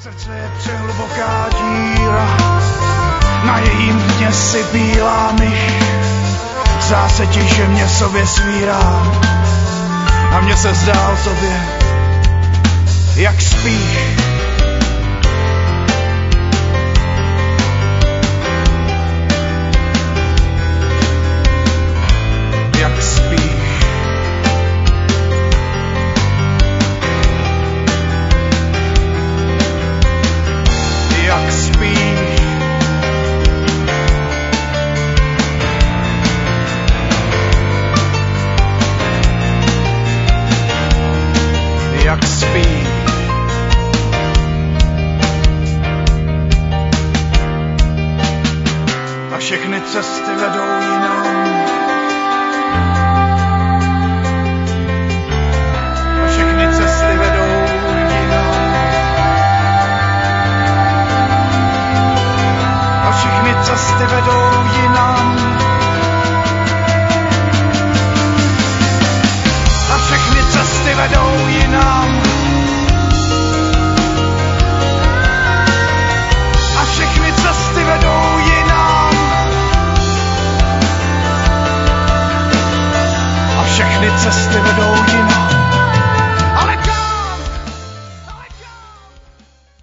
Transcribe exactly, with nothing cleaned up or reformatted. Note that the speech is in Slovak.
Srdce je přehluboká díra, na jejím dně si bílá myš. Zdá se ti, že mě sobě svírám, a mně se zdá o tobě, jak spíš. Jak spíš. Jak spíš. Jak spíš. A všechny cesty vedou jinam. A všechny cesty vedou jinam. A všechny cesty vedou jinam. A všechny cesty vedou jinam. A všechny cesty vedou jinam. A všechny cesty vedou jinam.